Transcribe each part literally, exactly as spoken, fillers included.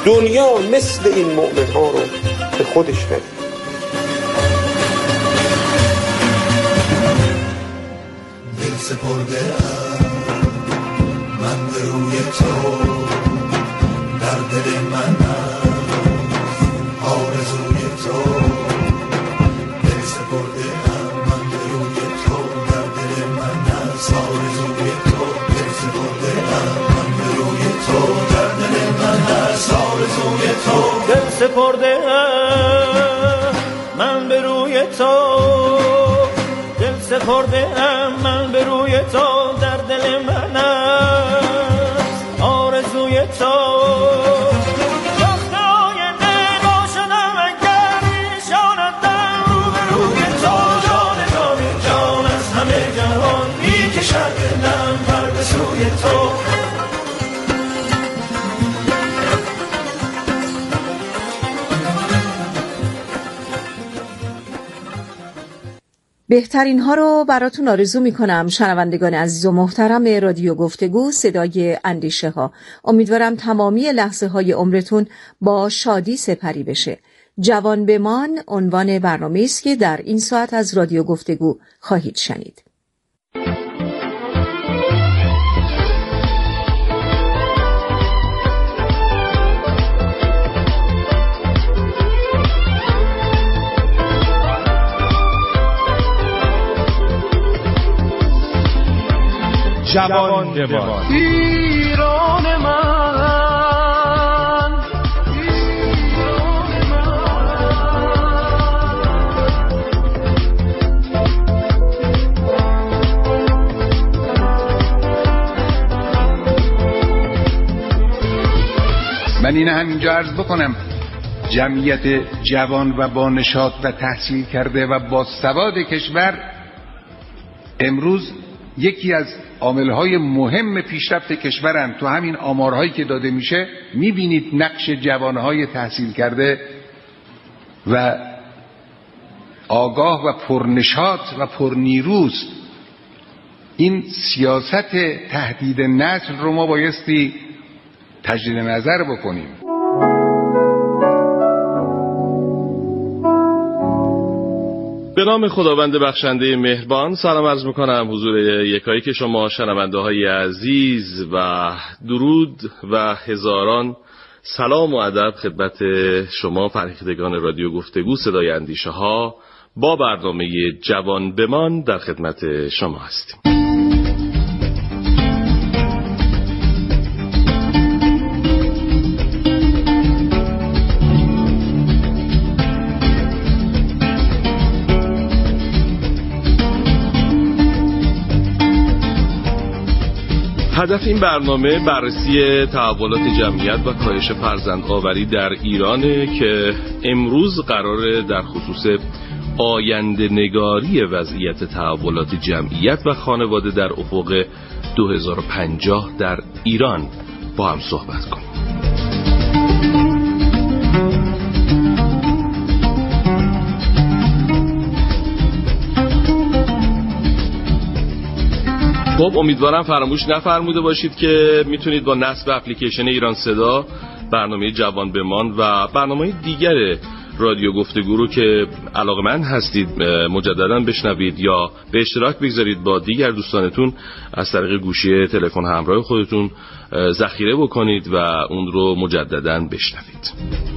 دنیا مثل این مؤمن ها رو به خودش ندید. دل سپرده من به روی تو، در دل من آرزوی تو. دل سپرده من به روی تو، در دل من آرزوی تو. دل سپرده من به روی تو، در دل من آرزوی تو. دل سپرده من به روی تو، دل سپرده من به روی تو، در دل من است آرزوی تو. وقت آینده باشدم اگر نشاندم رو به روی تو، جان جان جان از همه جهان میکشد دلم پر به سوی تو. بهترین ها رو براتون آرزو می کنم شنوندگان عزیز و محترم رادیو گفتگو صدای اندیشه ها. امیدوارم تمامی لحظه های عمرتون با شادی سپری بشه. جوان بمان عنوان برنامه است که در این ساعت از رادیو گفتگو خواهید شنید. جوان بمان. ایران من، ایران من این همینجا عرض بکنم جمعیت جوان و با نشاط و تحصیل کرده و با سواد کشور امروز یکی از عاملهای مهم پیشرفت کشورن. تو همین آمارهایی که داده میشه میبینید نقش جوانهای تحصیل کرده و آگاه و پرنشاط و پرنیروست. این سیاست تهدید نسل رو ما بایستی تجدید نظر بکنیم. به نام خداوند بخشنده مهربان سلام عرض میکنم حضور یکایی که شما شنونده های عزیز و درود و هزاران سلام و ادب خدمت شما فرهیختگان رادیو گفتگو صدای اندیشه ها با برنامه جوان بمان در خدمت شما هستیم. هدف این برنامه بررسی تحولات جمعیت و کاهش فرزندآوری در ایرانه که امروز قراره در خصوص آینده نگاری وضعیت تحولات جمعیت و خانواده در افق دو هزار و پنجاه در ایران با هم صحبت کنیم. خب امیدوارم فراموش نفرموده باشید که میتونید با نصب اپلیکیشن ایران صدا برنامه جوان بمان و برنامه دیگر رادیو گفتگو رو که علاقه‌مند هستید مجددا بشنوید یا به اشتراک بگذارید با دیگر دوستانتون از طریق گوشی تلفن همراه خودتون ذخیره بکنید و اون رو مجددا بشنوید.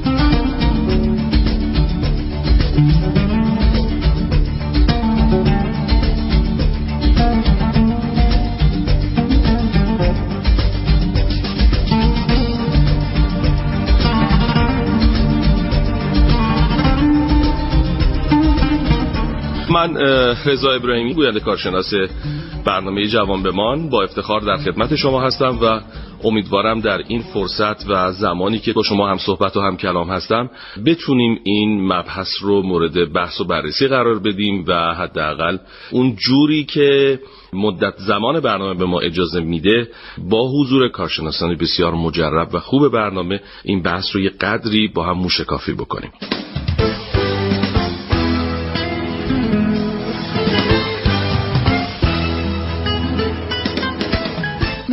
من رضا ابراهیمی گوینده کارشناس برنامه جوان بمان با افتخار در خدمت شما هستم و امیدوارم در این فرصت و زمانی که با شما هم صحبت و هم کلام هستم بتونیم این مبحث رو مورد بحث و بررسی قرار بدیم و حداقل اون جوری که مدت زمان برنامه به ما اجازه میده با حضور کارشناسان بسیار مجرب و خوب برنامه این بحث رو یه قدری با هم موشکافی بکنیم.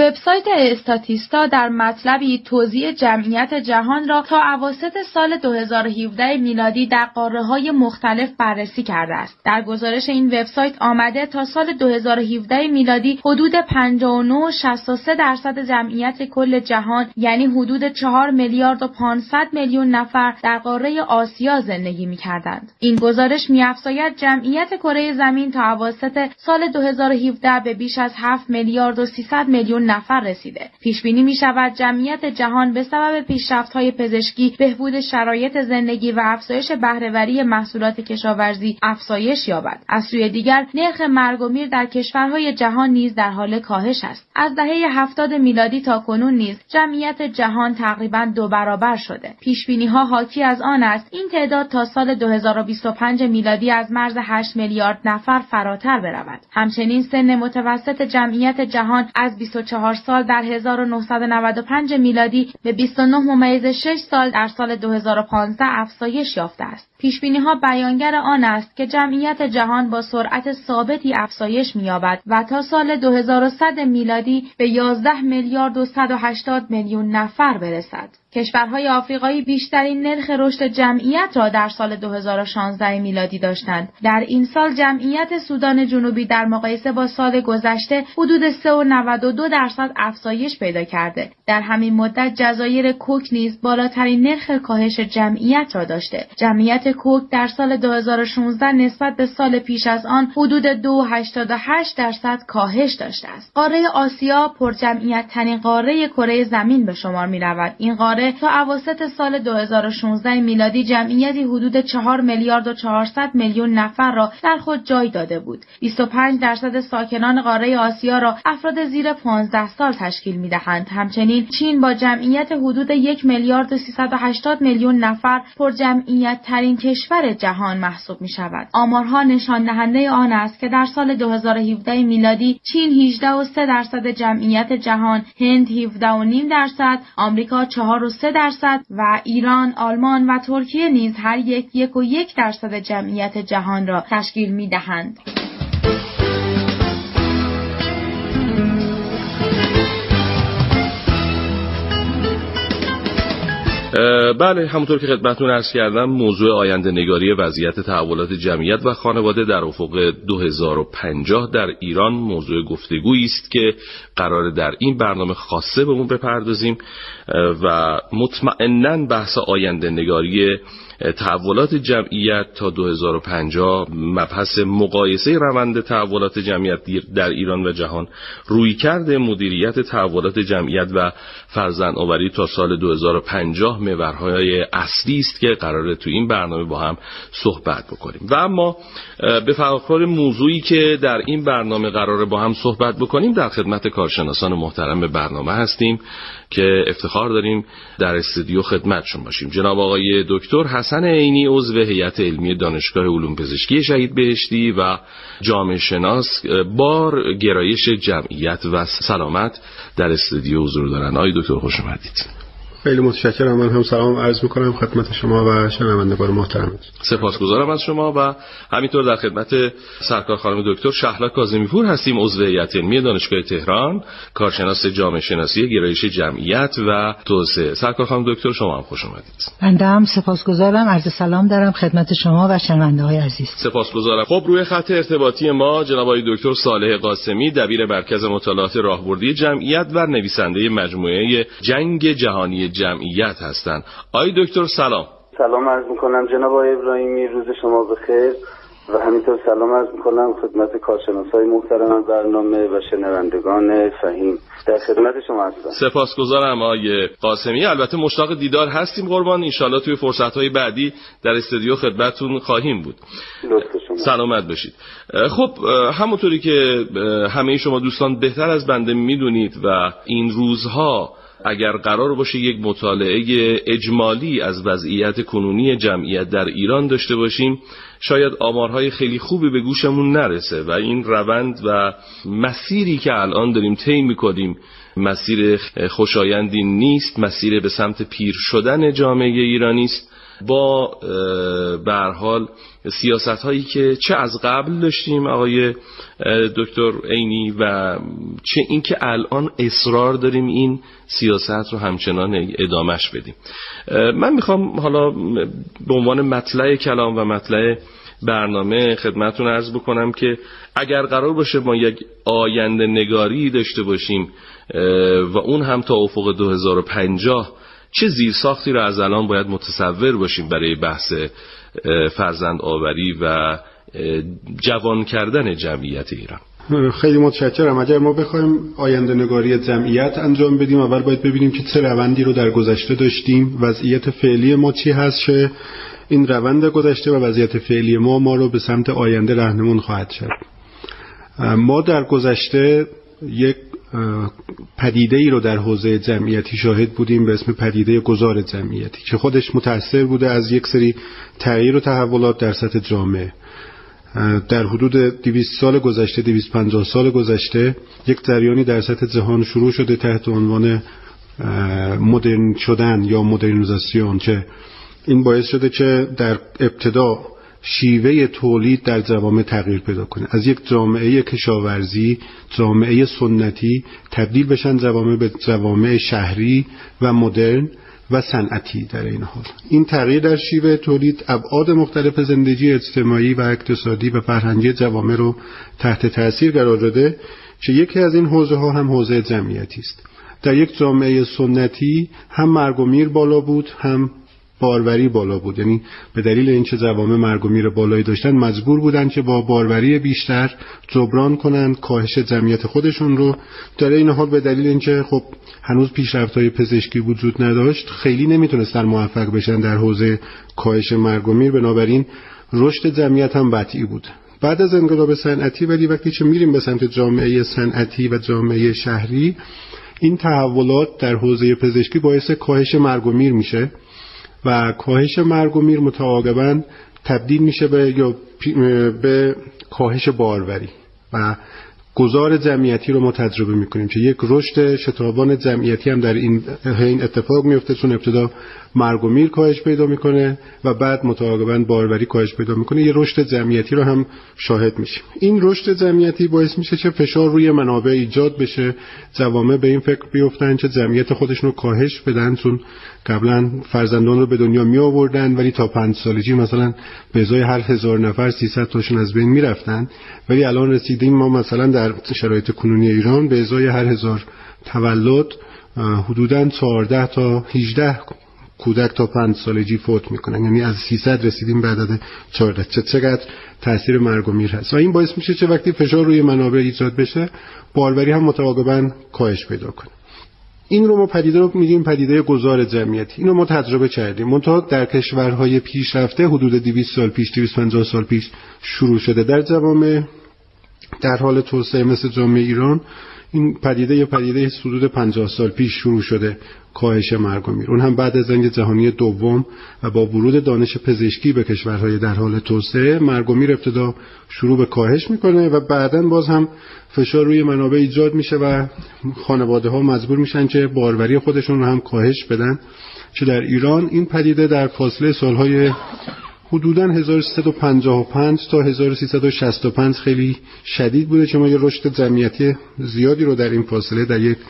وبسایت استاتیستا در مطلبی توزیع جمعیت جهان را تا اواسط سال دو هزار و هفده میلادی در قاره‌های مختلف بررسی کرده است. در گزارش این وبسایت آمده تا سال دو هزار و هفده میلادی حدود پنجاه و نه و شصت و سه درصد جمعیت کل جهان، یعنی حدود چهار میلیارد و پانصد میلیون نفر در قاره آسیا زندگی می‌کردند. این گزارش می‌افزاید جمعیت کره زمین تا اواسط سال دو هزار و هفده به بیش از هفت میلیارد و سیصد میلیون نفر رسیده. پیش بینی می‌شود جمعیت جهان به سبب پیشرفت‌های پزشکی، بهبود شرایط زندگی و افزایش بهره‌وری محصولات کشاورزی افزایش یابد. از سوی دیگر نرخ مرگ و میر در کشورهای جهان نیز در حال کاهش است. از دهه هفتاد میلادی تا کنون نیز جمعیت جهان تقریباً دو برابر شده. پیش‌بینی‌ها حاکی از آن است این تعداد تا سال دو هزار و بیست و پنج میلادی از مرز هشت میلیارد نفر فراتر برود. همچنین سن متوسط جمعیت جهان از بیست و چهار سال در هزار و نهصد و نود و پنج میلادی به بیست و نه ممیز شش سال در سال دو هزار و پانزده افزایش یافته است. پیش‌بینی‌ها بیانگر آن است که جمعیت جهان با سرعت ثابتی افزایش می‌یابد و تا سال دو هزار و صد میلادی به یازده میلیارد و صد و هشتاد میلیون نفر برسد. کشورهای آفریقایی بیشترین نرخ رشد جمعیت را در سال دو هزار و شانزده میلادی داشتند. در این سال جمعیت سودان جنوبی در مقایسه با سال گذشته حدود سه و نود و دو درصد افزایش پیدا کرده. در همین مدت جزایر کوک نیز بالاترین نرخ کاهش جمعیت را داشته. جمعیت کوک در سال دو هزار و شانزده نسبت به سال پیش از آن حدود دو و هشتاد و هشت درصد کاهش داشته است. قاره آسیا پرجمعیت ترین قاره کره زمین به شمار می رود. این قاره تا اواسط سال دو هزار و شانزده میلادی جمعیتی حدود چهار میلیارد و چهارصد میلیون نفر را در خود جای داده بود. بیست و پنج درصد ساکنان قاره آسیا را افراد زیر پانزده سال تشکیل می‌دهند. همچنین چین با جمعیت حدود یک میلیارد و سیصد و هشتاد میلیون نفر پرجمعیت ترین کشور جهان محسوب می‌شود. آمارها نشان دهنده آن است که در سال دو هزار و هفده میلادی چین هجده و سه درصد جمعیت جهان، هند هفده و نیم درصد، آمریکا چهار و سه درصد و ایران، آلمان و ترکیه نیز هر یک یک و یک درصد جمعیت جهان را تشکیل می‌دهند. بله، همونطور که خدمتتون عرض کردم موضوع آینده نگاری وضعیت تحولات جمعیت و خانواده در افق دو هزار و پنجاه در ایران موضوع گفتگویی است که قرار در این برنامه خاصه به اون بپردازیم و مطمئناً بحث آینده نگاری تحولات جمعیت تا دو هزار و پنجاه، مبحث مقایسه روند تحولات جمعیت در ایران و جهان، رویکرد مدیریت تحولات جمعیت و فرزندآوری تا سال دو هزار و پنجاه محورهای اصلی است که قراره تو این برنامه با هم صحبت بکنیم. و اما به فراخور موضوعی که در این برنامه قراره با هم صحبت بکنیم در خدمت کارشناسان محترم برنامه هستیم که افتخار داریم در استودیو خدمتشون باشیم. جناب آقای دکتر حسن عینی، عضو هیئت علمی دانشگاه علوم پزشکی شهید بهشتی و جامعه شناس بار گرایش جمعیت و سلامت در استودیو حضور دارن. آقای دکتر خوش اومدید. خیلی متشکرم. من هم سلام عرض میکنم خدمت شما و شنوندگان محترم. سپاسگزارم از شما و همینطور در خدمت سرکار خانم دکتر شهلا کاظمی پور هستیم، عضو هیئت علمی دانشگاه تهران، کارشناس جامعه شناسی گرایش جمعیت و توسعه. سرکار خانم دکتر شما هم خوش اومدید. بنده هم سپاسگزارم، عرض سلام دارم خدمت شما و شنونده‌های عزیز. سپاسگزارم. خب روی خط ارتباطی ما جناب آقای دکتر صالح قاسمی، دبیر مرکز مطالعات راهبردی جمعیت و نویسنده مجموعه جنگ جهانی جمعیت هستند. آقای دکتر سلام. سلام عرض میکنم جناب آقای ابراهیمی، روز شما بخیر و همینطور سلام عرض میکنم خدمت کارشناسای محترم برنامه و شنوندگان فهیم. در خدمت شما هستم. سپاسگزارم آقای قاسمی. البته مشتاق دیدار هستیم قربان، ان شاءالله توی فرصت‌های بعدی در استودیو خدمتتون خواهیم بود. لطف شما. سلامت باشید. خب همونطوری که همه شما دوستان بهتر از بنده میدونید و این روزها اگر قرار باشه یک مطالعه اجمالی از وضعیت کنونی جمعیت در ایران داشته باشیم، شاید آمارهای خیلی خوبی به گوشمون نرسه و این روند و مسیری که الان داریم طی می‌کنیم مسیر خوشایندی نیست، مسیر به سمت پیر شدن جامعه ایرانی است، با به هر حال سیاست هایی که چه از قبل داشتیم آقای دکتر عینی و چه این که الان اصرار داریم این سیاست رو همچنان ادامهش بدیم. من میخوام حالا به عنوان مطلع کلام و مطلع برنامه خدمتتون عرض بکنم که اگر قرار باشه ما یک آینده نگاری داشته باشیم و اون هم تا افق دو هزار و پنجاه، چه زیرساختی رو از الان باید متصور باشیم برای بحث فرزند آوری و جوان کردن جمعیت ایران؟ خیلی متشکرم. اگر ما بخوایم آینده نگاری جمعیت انجام بدیم، اول باید ببینیم که چه روندی رو در گذشته داشتیم، وضعیت فعلی ما چی هست که این روند گذشته و وضعیت فعلی ما ما رو به سمت آینده راهنمون خواهد شد. ما در گذشته یک پدیده ای رو در حوزه جمعیتی شاهد بودیم به اسم پدیده گذار جمعیتی که خودش متأثر بوده از یک سری تغییر و تحولات در سطح جامعه. در حدود دویست سال گذشته، دویست و پنجاه سال گذشته یک جریانی در سطح جهان شروع شده تحت عنوان مدرن شدن یا مدرنیزاسیون که این باعث شده که در ابتدا شیوه تولید در جوامع تغییر پیدا کنه، از یک جامعه کشاورزی، جامعه سنتی تبدیل بشن جوامع به جوامع شهری و مدرن و صنعتی. در این حال این تغییر در شیوه تولید ابعاد مختلف زندگی اجتماعی و اقتصادی و فرهنگی جوامع رو تحت تاثیر قرار داده که یکی از این حوزه ها هم حوزه جمعیتی است. در یک جامعه سنتی هم مرگ و میر بالا بود، هم باروری بالا بود، یعنی به دلیل اینکه جوامع مرگ و میر بالایی داشتن مجبور بودن که با باروری بیشتر جبران کنن کاهش جمعیت خودشون رو. در این حال به دلیل اینکه خب هنوز پیشرفت‌های پزشکی وجود نداشت، خیلی نمیتونستن موفق بشن در حوزه کاهش مرگ و میر، بنابراین رشد جمعیت هم بطیء بود. بعد از انقلاب صنعتی ولی وقتی که میریم به سمت جامعه صنعتی و جامعه شهری، این تحولات در حوزه پزشکی باعث کاهش مرگ و میر میشه و کاهش مرگ و میر متعاقباً تبدیل میشه به یا به کاهش باروری و گذار جمعیتی رو ما تجربه میکنیم که یک رشد شتابان جمعیتی هم در این حین اتفاق میفته، چون ابتدا مرگ و میر کاهش پیدا میکنه و بعد متعاقباً باروری کاهش پیدا میکنه، یه رشد جمعیتی رو هم شاهد میشیم. این رشد جمعیتی باعث میشه که فشار روی منابع ایجاد بشه، جوامع به این فکر بیفتن که جمعیت خودشون رو کاهش بدن، چون قبلا فرزندان رو به دنیا می آوردن ولی تا پنج سالگی مثلا به ازای هر هزار نفر سیصد تاشون از بین میرفتن، ولی الان رسیدیم ما مثلا در شرایط کنونی ایران به ازای هر هزار تولد حدوداً چهارده تا هجده کودک تا پنج سالگی فوت میکنن، یعنی از سیصد رسیدیم به عدد چهارده. چه چقدر تاثیر مرگ و میر هست و این باعث میشه که وقتی فشار روی منابع ایجاد بشه، باروری هم متعاقباً کاهش پیدا کنه. این رو ما پدیده رو میگیم پدیده گذار جمعیتی. اینو ما تجربه کردیم. منتها در کشورهای پیشرفته حدود دویست سال پیش، دویست و پنجاه سال پیش شروع شده. در جوامع در حال توسعه مثل جامعه ایران این پدیده یا پدیده حدود پنجاه سال پیش شروع شده، کاهش مرگ و میر. اون هم بعد از جنگ جهانی دوم و با ورود دانش پزشکی به کشورهای در حال توسعه، مرگ و میر ابتدا شروع به کاهش میکنه و بعداً باز هم فشار روی منابع ایجاد میشه و خانواده ها مجبور میشن که باروری خودشون رو هم کاهش بدن. که در ایران این پدیده در فاصله سالهای حدوداً هزار و سیصد و پنجاه و پنج تا هزار و سیصد و شصت و پنج خیلی شدید بوده که ما یه رشد جمعیتی زیادی رو در این فاصله در یک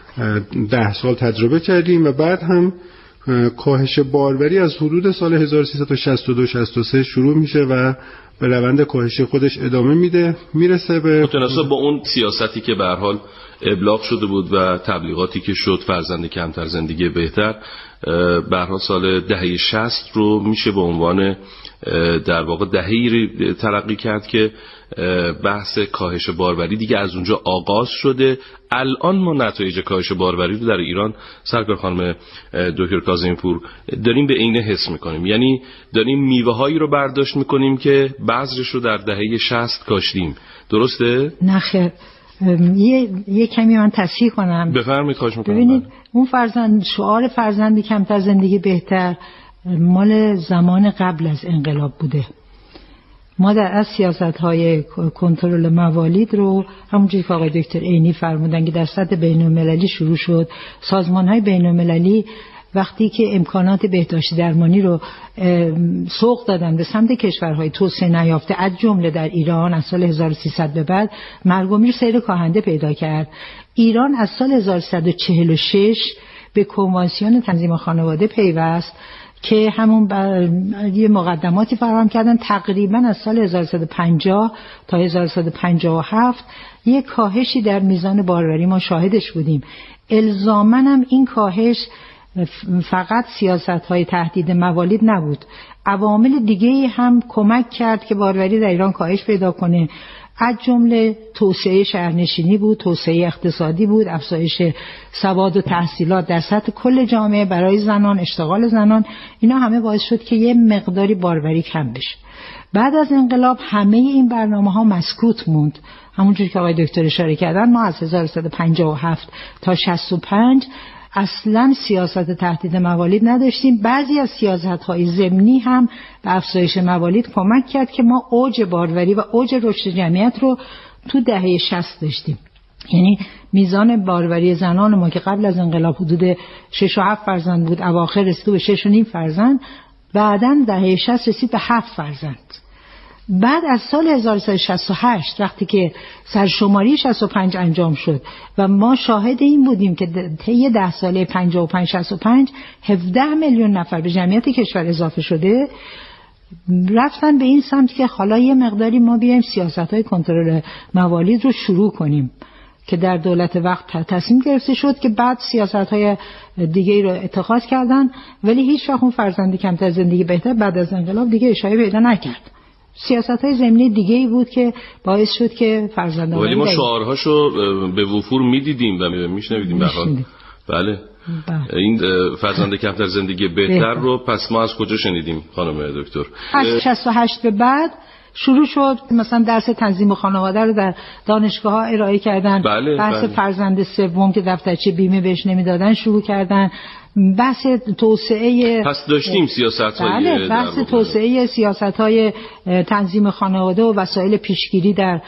ده سال تجربه کردیم و بعد هم کاهش باروری از حدود سال هزار و سیصد و شصت و دو شصت و سه شروع میشه و به روند کاهش خودش ادامه میده، میرسه به متناسب با اون سیاستی که به هر حال ابلاغ شده بود و تبلیغاتی که شد، فرزند کمتر زندگی بهتر، به هر حال سال دهه شصت رو میشه به عنوان در واقع دهه‌ای ترقی کرد که بحث کاهش باروری دیگه از اونجا آغاز شده. الان ما نتایج کاهش باروری رو در ایران سرکار خانم دکتر کاظمی پور داریم به عینه حس میکنیم، یعنی داریم میوه هایی رو برداشت میکنیم که بذرش رو در دهه شصت کاشتیم. درسته؟ نه خیر، یه یه کمی من تصحیح کنم. بفرمایید. خواهش میکنم. ببینید اون فرزند شعار فرزندی کمتر زندگی بهتر مال زمان قبل از انقلاب بوده. ما در از سیاست‌های کنترل موالید رو همونجوری که آقای دکتر عینی فرمودن که در سطح بین‌المللی شروع شد. سازمان‌های بین‌المللی وقتی که امکانات بهداشتی درمانی رو سوق دادن به سمت کشورهای توسعه نیافته از جمله در ایران از سال هزار و سیصد به بعد، مرگ و میر سیر کاهنده پیدا کرد. ایران از سال هزار و سیصد و چهل و شش به کنوانسیون تنظیم خانواده پیوست که همون یه مقدماتی فراهم کردن. تقریبا از سال هزار و سیصد و پنجاه تا هزار و سیصد و پنجاه و هفت یک کاهشی در میزان باروری ما شاهدش بودیم. الزاماً هم این کاهش فقط سیاست‌های تهدید موالید نبود، عوامل دیگه‌ای هم کمک کرد که باروری در ایران کاهش پیدا کنه، از جمله توسعه شهرنشینی بود، توسعه اقتصادی بود، افزایش سواد و تحصیلات در سطح کل جامعه برای زنان، اشتغال زنان. اینا همه باعث شد که یه مقداری باروری کم بشه. بعد از انقلاب همه این برنامه‌ها مسکوت موند. همونجوری که آقای دکتر اشاره کردن، ما از هزار و سیصد و پنجاه و هفت تا شصت و پنج اصلا سیاست تهدید موالید نداشتیم. بعضی از سیاست‌های ضمنی هم به افزایش موالید کمک کرد که ما اوج باروری و اوج رشد جمعیت رو تو دهه شصت داشتیم. یعنی میزان باروری زنان ما که قبل از انقلاب حدود شش و هفت فرزند بود، اواخر رسید به شش و نیم فرزند، بعداً دهه شصت رسید به هفت فرزند. بعد از سال هزار و سیصد و شصت و هشت وقتی که سرشماری شصت و پنج انجام شد و ما شاهد این بودیم که طی ده ساله پنجاه و پنج شصت و پنج هفده میلیون نفر به جمعیت کشور اضافه شده، رفتن به این سمت که حالا یه مقداری ما بیایم سیاست‌های کنترل موالید رو شروع کنیم که در دولت وقت تصمیم گرفته شد که بعد سیاست‌های دیگه رو اتخاذ کردن، ولی هیچ وقت اون فرزند کمتر زندگی بهتر بعد از انقلاب دیگه اشاره پیدا نکرد. سیاست‌های ضمنی دیگه‌ای بود که باعث شد که فرزندان، ولی ما شعارهاشو به وفور می‌دیدیم و میشنویدیم به حال. بله. بله. این فرزند کمتر زندگی بهتر رو پس ما از کجا شنیدیم خانم دکتر؟ از شصت و هشت به بعد شروع شد مثلا درس تنظیم خانواده رو در دانشگاه‌ها ارائه کردن. بله، بحث بله. فرزند سوم که دفترچه بیمه بهش نمیدادن شروع کردن. بحث توسعه پس داشتیم سیاست‌های بله بحث توسعه سیاست‌های تنظیم خانواده و وسایل پیشگیری در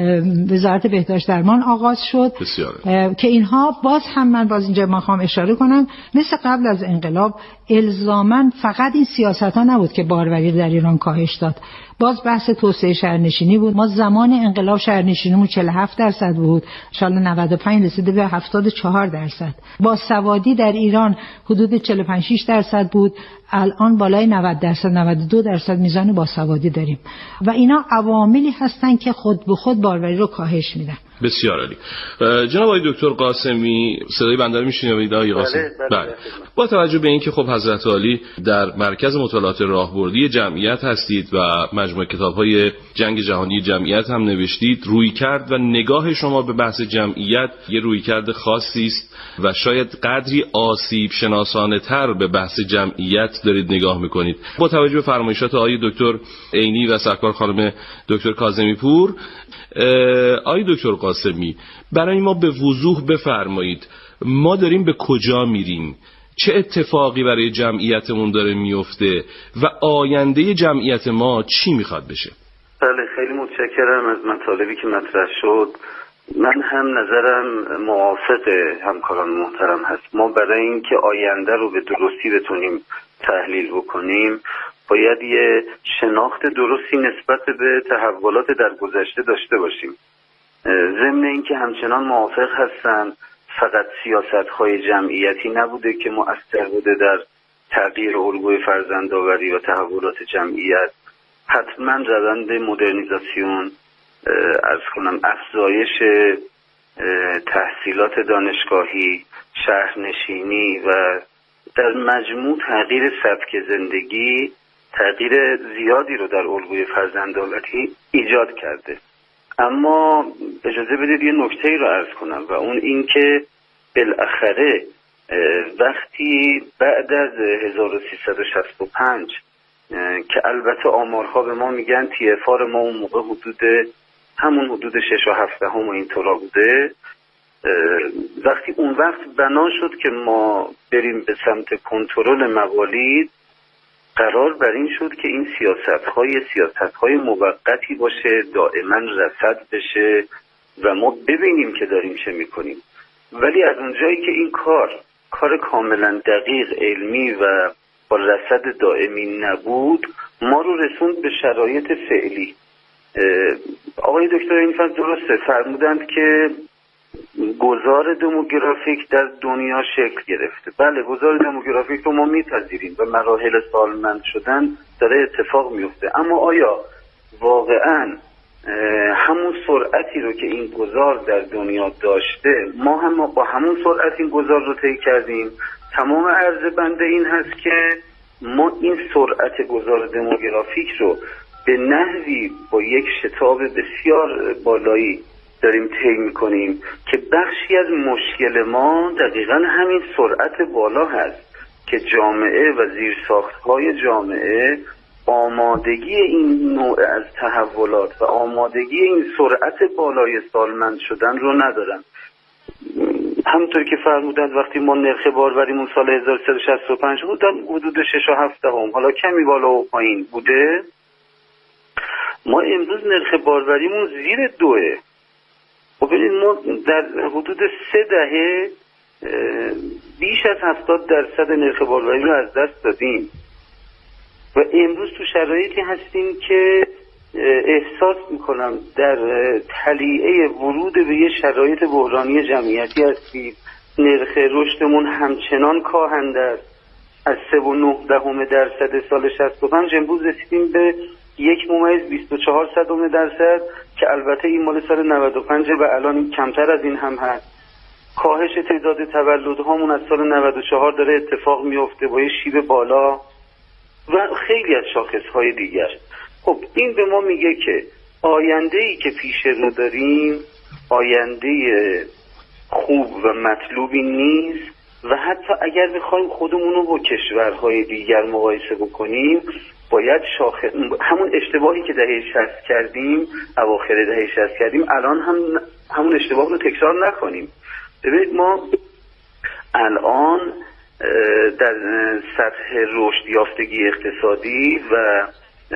وزارت بهداشت درمان آغاز شد. بسیار. که اینها باز هم من باز اینجا میخوام اشاره کنم مثل قبل از انقلاب الزاماً فقط این سیاست‌ها نبود که باروری در ایران کاهش داد. باز بحث توسعه شهرنشینی بود. ما زمان انقلاب شهرنشینیمون چهل و هفت درصد بود، ان شاءالله نود و پنج رسیده به هفتاد و چهار درصد. با سوادی در ایران حدود چهل و پنج شش درصد بود، الان بالای نود درصد نود و دو درصد میزان باسوادی داریم و اینا عواملی هستن که خود به خود باروری رو کاهش میدن. بسیار عالی. جناب آقای دکتر قاسمی، صدای بنده رو میشنوید آقای قاسمی؟ بله, بله, بله. با توجه به اینکه خب حضرت عالی در مرکز مطالعات راهبردی جمعیت هستید و مجموعه کتاب‌های جنگ جهانی جمعیت هم نوشتید، رویکرد و نگاه شما به بحث جمعیت یه رویکرد خاصی است و شاید قدری آسیب شناسانه تر به بحث جمعیت دارید نگاه میکنید. با توجه به فرمایشات آقای دکتر عینی و سرکار خانم دکتر کاظمی پور، آقای دکتر قاسمی برای ما به وضوح بفرمایید ما داریم به کجا میریم؟ چه اتفاقی برای جمعیتمون داره میفته و آینده جمعیت ما چی میخواد بشه؟ بله، خیلی متشکرم از مطالبی که مطرح شد. من هم نظرم موافق همکاران محترم هست. ما برای اینکه آینده رو به درستی بتونیم تحلیل بکنیم باید یه شناخت درستی نسبت به تحولات در گذشته داشته باشیم. ضمن اینکه همچنان موافق هستم فقط سیاست‌های جمعیتی نبوده که مؤثر بوده در تغییر الگوی فرزندآوری و تحولات جمعیت. حتما روند مدرنیزاسیون، عرض کنم افزایش تحصیلات دانشگاهی، شهرنشینی و در مجموع تغییر سبک زندگی تغییر زیادی رو در الگوی فرزندآوری ایجاد کرده. اما اجازه بدید یه نکته‌ای رو عرض کنم و اون این که بالاخره وقتی بعد از هزار و سیصد و شصت و پنج که البته آمارها به ما میگن تی اف آر ما اون موقع حدود همون حدود شش و هفت هم و اینطورا بوده، وقتی اون وقت بنا شد که ما بریم به سمت کنترل موالید، قرار بر این شد که این سیاست‌های سیاست‌های موقتی باشه، دائما رصد بشه و ما ببینیم که داریم چه میکنیم. ولی از اونجایی که این کار کار کاملا دقیق، علمی و با رصد دائمی نبود، ما رو رسوند به شرایط فعلی. آقای دکتر این فصل درسته فرمودند که گذار دموگرافیک در دنیا شکل گرفته. بله، گذار دموگرافیک رو ما میپذیریم و مراحل سالمند شدن داره اتفاق میفته، اما آیا واقعا همون سرعتی رو که این گذار در دنیا داشته ما هم با همون سرعت این گذار رو طی کردیم؟ تمام عرض بنده این هست که ما این سرعت گذار دموگرافیک رو به نحوی با یک شتاب بسیار بالایی داریم طی میکنیم که بخشی از مشکل ما دقیقاً همین سرعت بالا هست که جامعه و زیرساخت‌های جامعه آمادگی این نوع از تحولات و آمادگی این سرعت بالای سالمند شدن رو ندارن. همونطور که فرمودند وقتی ما نرخ باروریمون سال هزار و سیصد و شصت و پنج بود حدود شش و هفت دهم، حالا کمی بالا و پایین بوده، ما امروز نرخ باروریمون زیر دوه. خب ببینید ما در حدود سه دهه بیش از هفتاد درصد نرخ باروری رو از دست دادیم و امروز تو شرایطی هستیم که احساس میکنم در تلیعه ورود به یه شرایط بحرانی جمعیتی هستیم. نرخ رشدمون همچنان کاهنده است. از سه و نه دهم درصد سال شصت و پنج امروز رسیدیم به یک ممیز بیست و چهار صدم درصد که البته این مال سال نود و پنج و الان کمتر از این هم هست. کاهش تعداد تولدهامون از سال نود و چهار داره اتفاق میفته با یه شیب بالا و خیلی از شاخصهای دیگر. خب این به ما میگه که آینده‌ای که پیش رو داریم آینده خوب و مطلوبی نیست و حتی اگر بخوایم خودمون رو با کشورهای دیگر مقایسه بکنیم باید شاخص همون اشتباهی که دهه شصت کردیم، اواخر دهه شصت کردیم، الان هم همون اشتباه رو تکرار نکنیم. ببینید ما الان در سطح رشد یافتگی اقتصادی و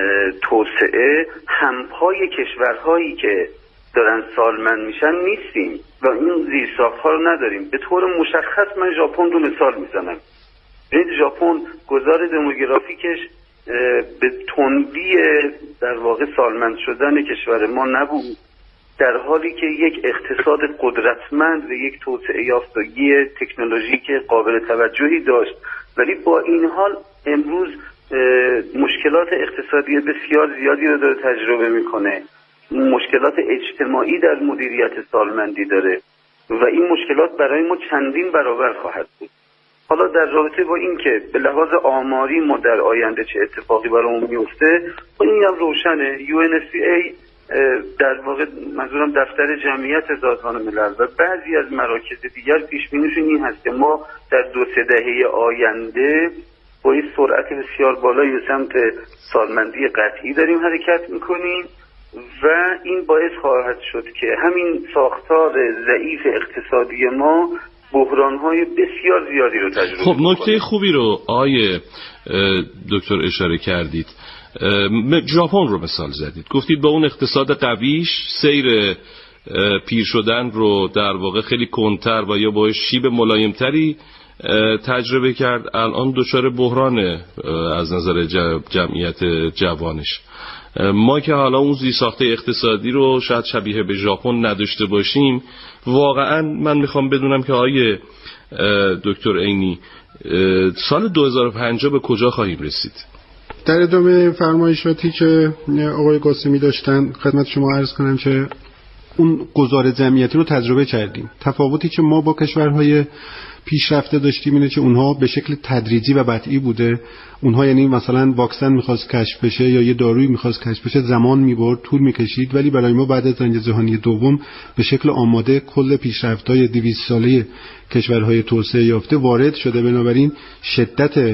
توسعه همپای کشورهایی که دارن سالمند میشن نیستیم و این زیرساخت‌ها رو نداریم. به طور مشخص من ژاپن رو مثال میزنم. ببینید ژاپن گذار دموگرافیکش به تندی در واقع سالمند شدن کشور ما نبود، در حالی که یک اقتصاد قدرتمند و یک توسعه یافتگی تکنولوژیک قابل توجهی داشت، ولی با این حال امروز مشکلات اقتصادی بسیار زیادی رو داره تجربه میکنه، مشکلات اجتماعی در مدیریت سالمندی داره و این مشکلات برای ما چندین برابر خواهد بود. حالا در رابطه با این که به لحاظ آماری ما در آینده چه اتفاقی برامون میفته، این هم روشنه. یو ان اف پی ای در واقع منظورم دفتر جمعیت سازمان ملل و بعضی از مراکز دیگر پیش بینیشون این هست که ما در دو سه دهه آینده با این سرعت بسیار بالایی به سمت سالمندی قطعی داریم حرکت میکنیم و این باعث خواهد شد که همین ساختار ضعیف اقتصادی ما بحران‌های بسیار زیادی رو تجربه خب کنه. نکته خوبی رو آیه دکتر اشاره کردید. ژاپن رو مثال زدید، گفتید با اون اقتصاد قویش سیر پیر شدن رو در واقع خیلی کندتر و یا با شیب ملایمتری تجربه کرد، الان دچار بحران از نظر جمعیت جوانش. ما که حالا اون زیرساخت اقتصادی رو شاید شبیه به ژاپن نداشته باشیم، واقعا من میخوام بدونم که آیه دکتر عینی سال دو هزار و پنجاه به کجا خواهیم رسید؟ در ادامه فرمایشاتی که آقای قاسمی داشتن خدمت شما عرض کنم که اون گذار جمعیتی رو تجربه کردیم. تفاوتی که ما با کشورهای پیشرفته داشتیم اینه که اونها به شکل تدریجی و بطیئی بوده. اونها یعنی مثلا واکسن میخواست کشف بشه یا یه دارویی میخواست کشف بشه زمان میبرد، طول میکشید، ولی برای ما بعد از جنگ جهانی دوم به شکل آماده کل پیشرفت‌های دویست ساله کشورهای توسعه یافته وارد شده. بنابراین شدت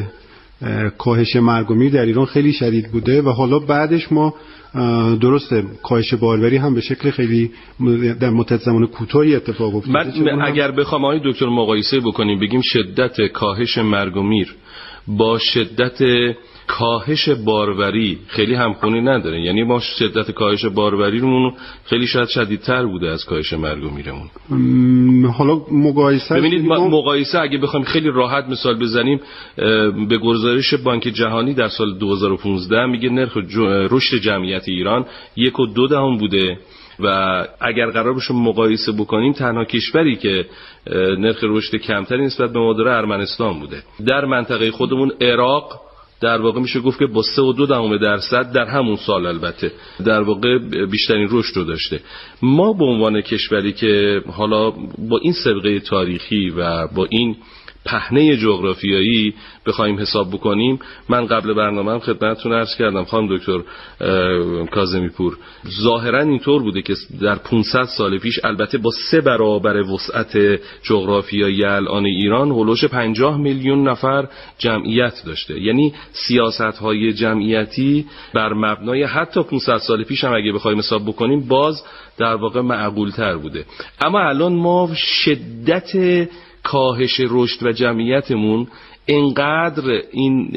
کاهش مرگ و میر در ایران خیلی شدید بوده و حالا بعدش ما درسته کاهش باروری هم به شکل خیلی در مدت زمان کوتاهی اتفاق افتاده. اگر بخوام آقای دکتر مقایسه بکنیم بگیم شدت کاهش مرگ و میر با شدت کاهش باروری خیلی همخوانی نداره. یعنی ما شدت کاهش باروریمون خیلی شاید شدیدتر بوده از کاهش مرگ و میرمون. حالا مقایسه ببینید مقایسه اگه بخوایم خیلی راحت مثال بزنیم، به گزارش بانک جهانی در سال دو هزار و پانزده میگه نرخ رشد جمعیت ایران یک و دو دهم بوده و اگر قرار باشه مقایسه بکنیم تنها کشوری که نرخ رشد کمتری نسبت به مادر ارمنستان بوده. در منطقه خودمون عراق در واقع میشه گفت که با سه و دو دهم درصد در همون سال البته در واقع بیشترین رشد رو داشته. ما به عنوان کشوری که حالا با این سابقه تاریخی و با این پهنه جغرافیایی بخوایم حساب بکنیم، من قبل برنامه‌ام خدمتتون عرض کردم خانم دکتر کاظمی پور، ظاهرا اینطور بوده که در پانصد سال پیش البته با سه برابر وسعت جغرافیایی الان ایران هولوش پنجاه میلیون نفر جمعیت داشته. یعنی سیاست‌های جمعیتی بر مبنای حتی پانصد سال پیش هم اگه بخوایم حساب بکنیم باز در واقع معقول‌تر بوده. اما الان ما شدت کاهش رشد و جمعیتمون انقدر این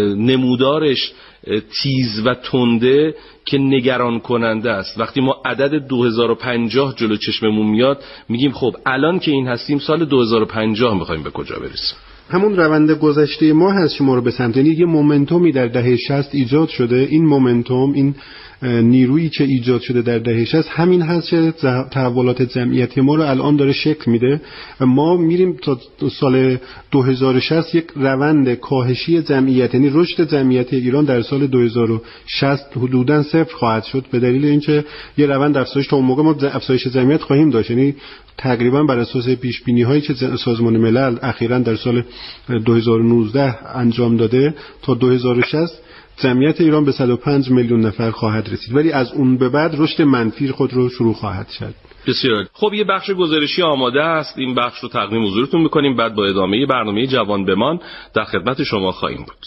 نمودارش تیز و تنده که نگران کننده است. وقتی ما عدد دو هزار و پنجاه جلو چشممون میاد میگیم خب الان که این هستیم سال دو هزار و پنجاه میخوایم به کجا برسیم؟ همون روند گذشته ما هست که ما رو به سمت یه مومنتومی در دهه شصت ایجاد شده. این مومنتوم، این نیرویی که ایجاد شده در دهه شصت همین هست که تحولات جمعیتی ما رو الان داره شکل میده. ما میریم تا سال دو هزار و شصت یک روند کاهشی جمعیت، یعنی رشد جمعیت ایران در سال دو هزار و شصت حدوداً صفر خواهد شد به دلیل اینکه یه روند افزایش تا اون موقع ما افزایش جمعیت خواهیم داشت. یعنی تقریبا بر اساس پیش بینی هایی که سازمان ملل اخیراً در سال دو هزار و نوزده انجام داده تا دو هزار و شصت جمعیت ایران به صد و پنج میلیون نفر خواهد رسید، ولی از اون به بعد رشد منفی خود رو شروع خواهد کرد. بسیار خب، یه بخش گزارشی آماده است، این بخش رو تقدیم حضورتون میکنیم، بعد با ادامه برنامه جوان بمان در خدمت شما خواهیم بود.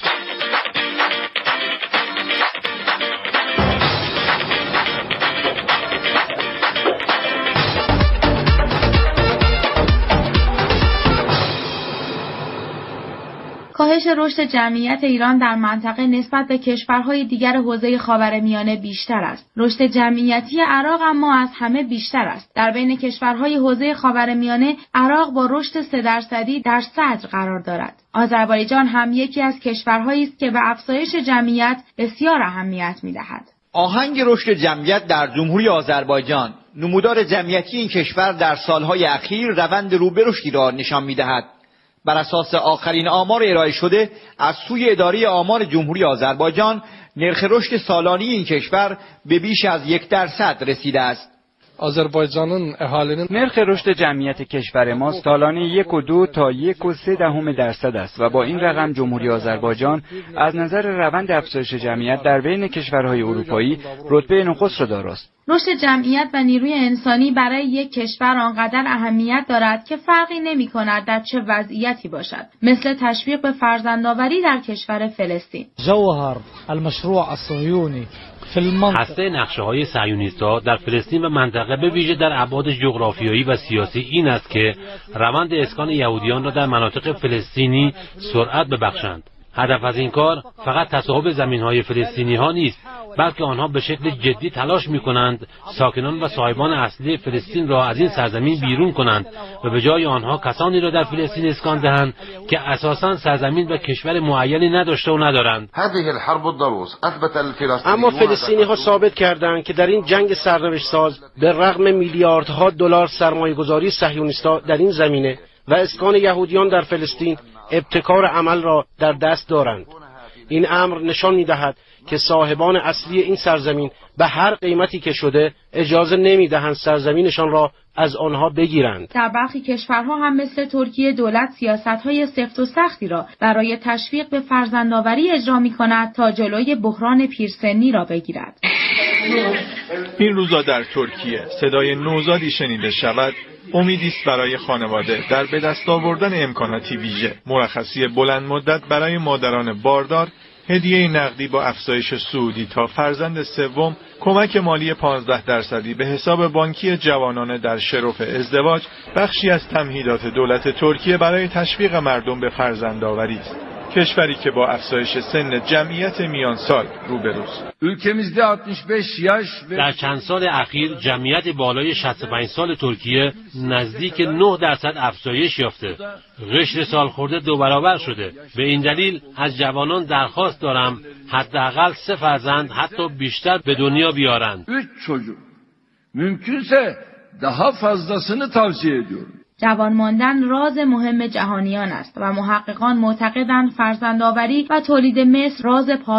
کاهش رشد جمعیت ایران در منطقه نسبت به کشورهای دیگر حوزه خاورمیانه بیشتر است. رشد جمعیتی عراق اما از همه بیشتر است. در بین کشورهای حوزه خاورمیانه عراق با رشد سه درصدی در صدر قرار دارد. آذربایجان هم یکی از کشورهایی است که به افزایش جمعیت بسیار اهمیت می‌دهد. آهنگ رشد جمعیت در جمهوری آذربایجان، نمودار جمعیتی این کشور در سالهای اخیر روند رو به رشدی را نشان می‌دهد. بر اساس آخرین آمار ارائه شده از سوی اداره آمار جمهوری آذربایجان، نرخ رشد سالانه این کشور به بیش از یک درصد رسیده است. آذربایجانın اهالinin نرخ رشد جمعیت کشور ما سالانه یک و دو تا یک و سه دهم درصد است و با این رقم جمهوری آذربایجان از نظر روند افزایش جمعیت در بین کشورهای اروپایی رتبه نخست را داراست. رشد جمعیت و نیروی انسانی برای یک کشور آنقدر اهمیت دارد که فرقی نمی‌کند در چه وضعیتی باشد، مثل تشویق به فرزندآوری در کشور فلسطین. جوهر المشروع الصهیونی هسته نقشه‌های صهیونیست‌ها در فلسطین و منطقه به ویژه در ابعاد جغرافیایی و سیاسی این است که روند اسکان یهودیان را در مناطق فلسطینی سرعت ببخشند. هدف از این کار فقط تصاحب زمین‌های فلسطینی‌ها نیست، بلکه آنها به شکل جدی تلاش می‌کنند ساکنان و صاحبان اصلی فلسطین را از این سرزمین بیرون کنند و به جای آنها کسانی را در فلسطین اسکان دهند که اساساً سرزمین و کشور معینی نداشته و ندارند. اما فلسطینی‌ها ثابت کردند که در این جنگ سرنوشت ساز به رغم میلیاردها دلار سرمایه‌گذاری صهیونیست‌ها در این زمینه و اسکان یهودیان در فلسطین ابتکار عمل را در دست دارند. این امر نشان می‌دهد که صاحبان اصلی این سرزمین به هر قیمتی که شده اجازه نمی‌دهند سرزمینشان را از آنها بگیرند. در برخی کشورها هم مثل ترکیه دولت سیاست‌های سفت و سختی را برای تشویق به فرزندآوری اجرا می‌کند تا جلوی بحران پیرسنی را بگیرد. این روزا در ترکیه صدای نوزادی شنیده شود امیدی است برای خانواده در به دست آوردن امکاناتی ویژه. مرخصی بلند مدت برای مادران باردار، هدیه نقدی با افزایش سعودی تا فرزند سوم، کمک مالی پانزده درصدی به حساب بانکی جوانان در شرف ازدواج بخشی از تمهیدات دولت ترکیه برای تشویق مردم به فرزندآوری است. کشوری که با افزایش سن جمعیت میان سال روبروست. ülkemizde altmış beş yaş در چند سال اخیر جمعیت بالای شصت و پنج سال ترکیه نزدیک نه درصد افزایش یافته. قشر سالخورده دو برابر شده. به این دلیل از جوانان درخواست دارم حداقل سه فرزند حتی بیشتر به دنیا بیارند. üç çocuk. Mümkünse daha fazlasını tavsiye ediyorum. جوان ماندن راز مهم جهانیان است و محققان معتقدند فرزندآوری و تولید مثل راز